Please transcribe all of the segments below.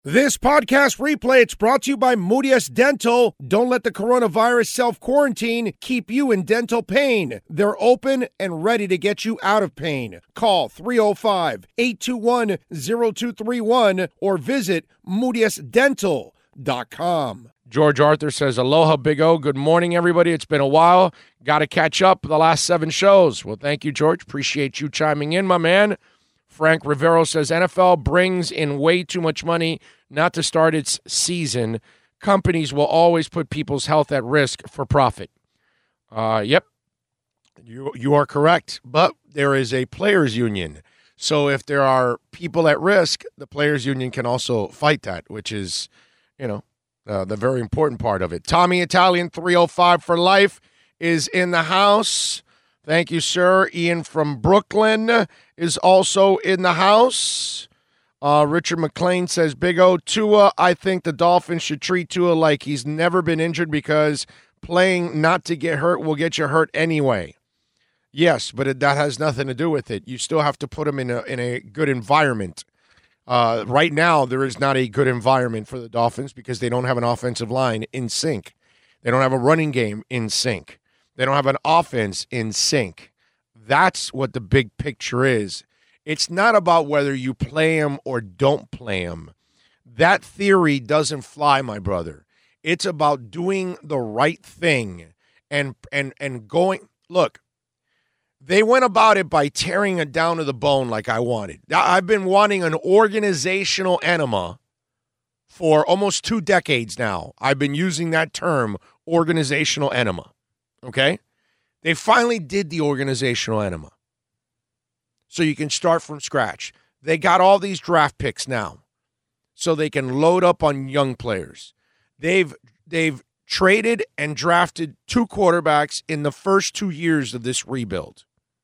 This podcast replay, it's brought to you by Moody S Dental. Don't let the coronavirus self-quarantine keep you in dental pain. They're open and ready to get you out of pain. Call 305-821-0231 or visit moodySdental.com. George Arthur says, aloha, Big O. Good morning, everybody. It's been a while. Got to catch up the last 7 shows. Well, thank you, George. Appreciate you chiming in, my man. Frank Rivero says, NFL brings in way too much money not to start its season. Companies will always put people's health at risk for profit. Yep, you are correct. But there is a players' union. So if there are people at risk, the players' union can also fight that, which is, the very important part of it. Tommy Italian, 305 for life, is in the house. Thank you, sir. Ian from Brooklyn is also in the house. Richard McLean says, Big O, Tua, I think the Dolphins should treat Tua like he's never been injured because playing not to get hurt will get you hurt anyway. Yes, but that has nothing to do with it. You still have to put him in a good environment. Right now, there is not a good environment for the Dolphins because they don't have an offensive line in sync. They don't have a running game in sync. They don't have an offense in sync. That's what the big picture is. It's not about whether you play him or don't play him. That theory doesn't fly, my brother. It's about doing the right thing and going. Look, they went about it by tearing it down to the bone like I wanted. I've been wanting an organizational enema for almost 2 decades now. I've been using that term, organizational enema. Okay? They finally did the organizational enema. So you can start from scratch. They got all these draft picks now. So they can load up on young players. They've traded and drafted 2 quarterbacks in the first 2 years of this rebuild.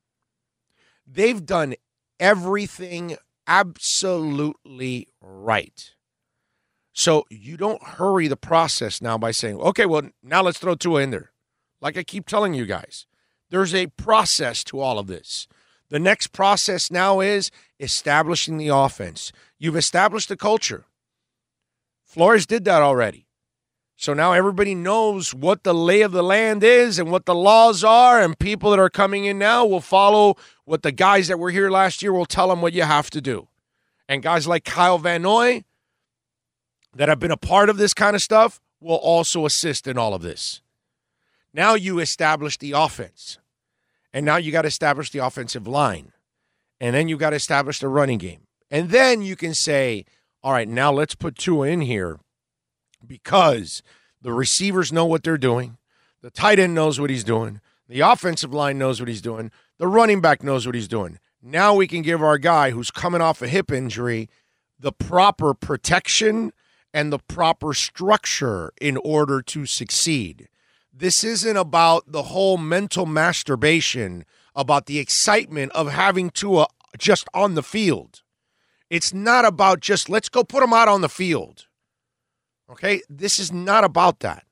They've done everything absolutely right. So you don't hurry the process now by saying, okay, well, now let's throw Tua in there. Like I keep telling you guys, there's a process to all of this. The next process now is establishing the offense. You've established the culture. Flores did that already. So now everybody knows what the lay of the land is and what the laws are, and people that are coming in now will follow what the guys that were here last year will tell them what you have to do. And guys like Kyle Van Noy that have been a part of this kind of stuff will also assist in all of this. Now you establish the offense. And now you got to establish the offensive line. And then you got to establish the running game. And then you can say, all right, now let's put Tua in here because the receivers know what they're doing. The tight end knows what he's doing. The offensive line knows what he's doing. The running back knows what he's doing. Now we can give our guy who's coming off a hip injury the proper protection and the proper structure in order to succeed. This isn't about the whole mental masturbation, about the excitement of having Tua just on the field. It's not about just, let's go put him out on the field. Okay? This is not about that.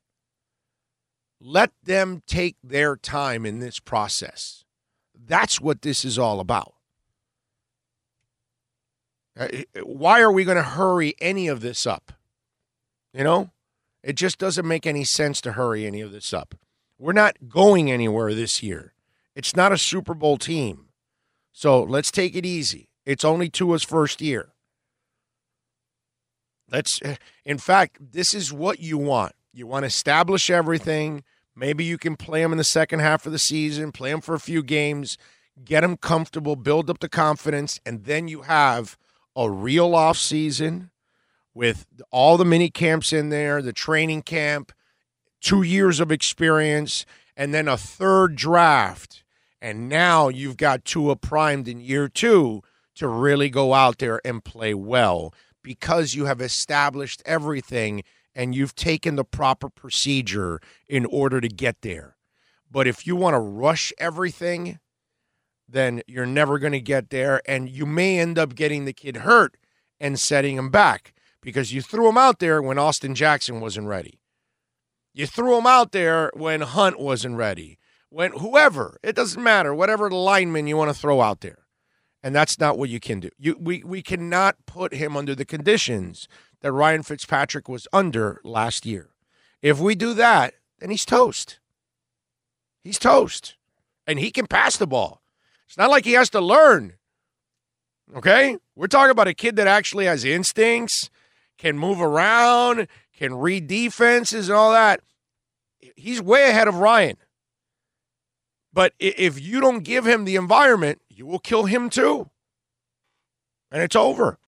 Let them take their time in this process. That's what this is all about. Why are we going to hurry any of this up? It just doesn't make any sense to hurry any of this up. We're not going anywhere this year. It's not a Super Bowl team. So let's take it easy. It's only Tua's first year. In fact, this is what you want. You want to establish everything. Maybe you can play him in the second half of the season, play him for a few games, get him comfortable, build up the confidence, and then you have a real off season with all the mini camps in there, the training camp, 2 years of experience, and then a third draft. And now you've got Tua primed in year 2 to really go out there and play well because you have established everything and you've taken the proper procedure in order to get there. But if you want to rush everything, then you're never going to get there, and you may end up getting the kid hurt and setting him back. Because you threw him out there when Austin Jackson wasn't ready. You threw him out there when Hunt wasn't ready. When whoever, it doesn't matter, whatever lineman you want to throw out there. And that's not what you can do. We cannot put him under the conditions that Ryan Fitzpatrick was under last year. If we do that, then he's toast. He's toast. And he can pass the ball. It's not like he has to learn. Okay? We're talking about a kid that actually has instincts, can move around, can read defenses and all that. He's way ahead of Ryan. But if you don't give him the environment, you will kill him too. And it's over.